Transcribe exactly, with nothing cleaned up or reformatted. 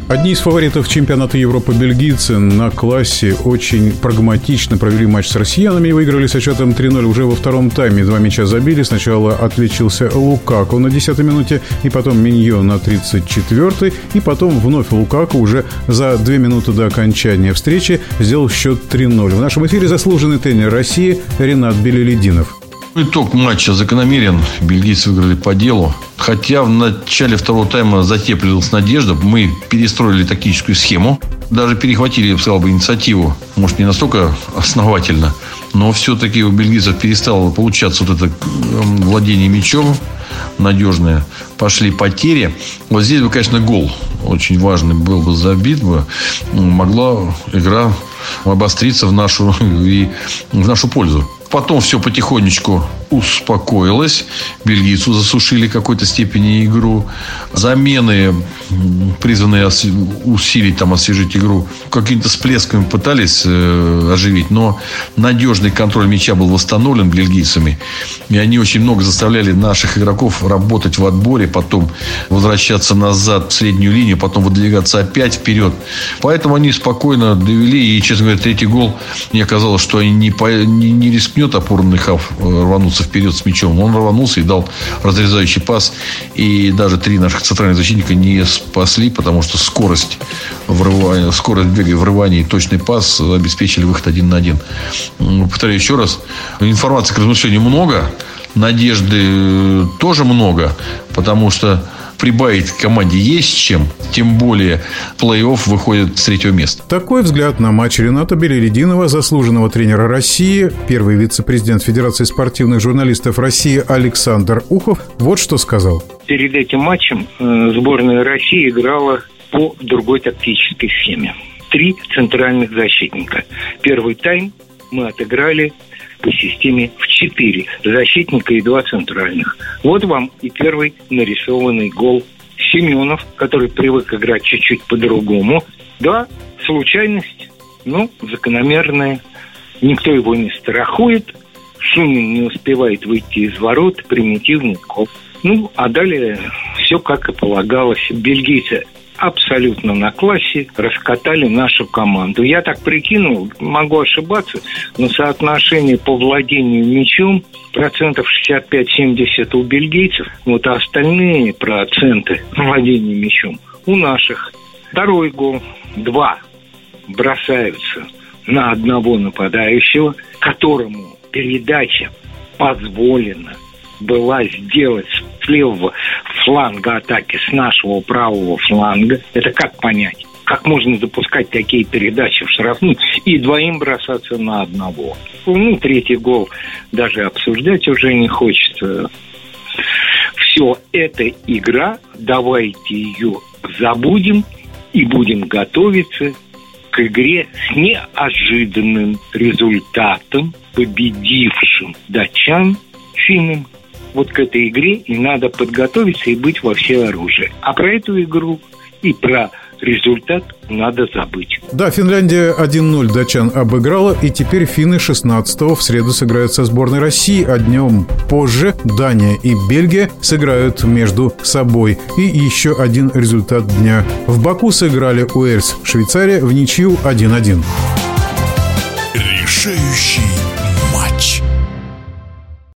Одни из фаворитов чемпионата Европы бельгийцы на классе очень прагматично провели матч с россиянами и выиграли со счетом три ноль уже во втором тайме. Два мяча забили. Сначала отличился Лукаку на десятой минуте, и потом Миньо на тридцать четвёртой, и потом вновь Лукаку уже за две минуты до окончания встречи сделал счет три ноль. В нашем эфире заслуженный тренер России Ринат Белелединов. Итог матча закономерен. Бельгийцы выиграли по делу. Хотя в начале второго тайма затеплилась надежда. Мы перестроили тактическую схему. Даже перехватили, я бы сказал, бы, инициативу. Может, не настолько основательно. Но все-таки у бельгийцев перестало получаться вот это владение мячом надежное. Пошли потери. Вот здесь бы, конечно, гол очень важный был бы забит бы. Могла игра обостриться в нашу, и в нашу пользу. Потом все потихонечку успокоилось. Бельгийцы засушили в какой-то степени игру. Замены, призванные усилить, там, освежить игру, какими-то всплесками пытались э, оживить. Но надежный контроль мяча был восстановлен бельгийцами. И они очень много заставляли наших игроков работать в отборе. Потом возвращаться назад в среднюю линию. Потом выдвигаться опять вперед. Поэтому они спокойно довели. И, честно говоря, третий гол, мне казалось, что они не, по, не, не рискнет опорный хав рвануться вперед с мячом. Он рванулся и дал разрезающий пас. И даже три наших центральных защитника не спасли, потому что скорость врывания, скорость бега и врывания и точный пас обеспечили выход один на один. Повторяю еще раз. Информации к размышлению много. Надежды тоже много. Потому что прибавить команде есть чем. Тем более плей-офф выходит с третьего места. Такой взгляд на матч Рината Белелединова, заслуженного тренера России. Первый вице-президент Федерации спортивных журналистов России Александр Ухов вот что сказал. Перед этим матчем сборная России играла по другой тактической схеме. Три центральных защитника. Первый тайм мы отыграли по системе в четыре защитника и два центральных. Вот вам и первый нарисованный гол. Семенов, который привык играть чуть-чуть по-другому. Да, случайность, но закономерная. Никто его не страхует. Шумин не успевает выйти из ворот. Примитивный гол. Ну, а далее все как и полагалось. Бельгийцы абсолютно на классе раскатали нашу команду. Я так прикинул, могу ошибаться, но соотношение по владению мячом процентов шестьдесят пять - семьдесят у бельгийцев, вот, а остальные проценты владения мячом у наших. Второй гол. Два бросаются на одного нападающего, которому передача позволена была сделать с левого фланга атаки, с нашего правого фланга. Это как понять? Как можно допускать такие передачи в штрафную и двоим бросаться на одного? Ну, третий гол даже обсуждать уже не хочется. Все, это игра. Давайте ее забудем и будем готовиться к игре с неожиданным результатом, победившим датчан, финнам. Вот к этой игре и надо подготовиться и быть во всеоружии. А про эту игру и про результат надо забыть. Да, Финляндия один ноль датчан обыграла, и теперь финны шестнадцатого в среду сыграют со сборной России, а днем позже Дания и Бельгия сыграют между собой. И еще один результат дня. В Баку сыграли Уэльс, Швейцария в ничью один один. Решающий